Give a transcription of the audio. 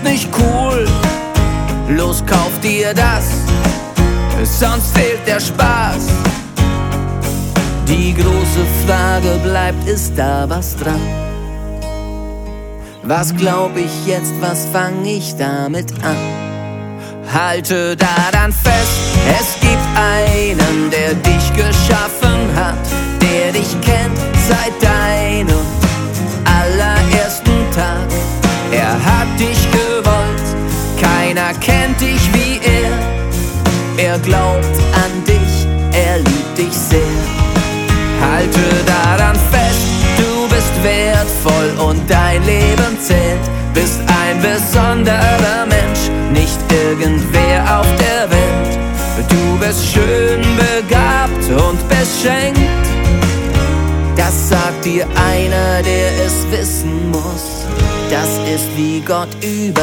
bist nicht cool, los kauf dir das, sonst fehlt der Spaß. Die große Frage bleibt, ist da was dran? Was glaub ich jetzt, was fang ich damit an? Halte daran fest, es gibt einen, der dich geschaffen hat, der dich kennt seit deinem allerersten Tag. Er hat dich gewollt, keiner kennt dich wie er. Er glaubt an dich, er liebt dich sehr. Halte daran fest, du bist wertvoll und dein Leben zählt. Bist ein besonderer Mensch, nicht irgendwer auf der Welt. Du bist schön begabt und beschenkt. Das sagt dir einer, der es wissen muss. Das ist wie Gott über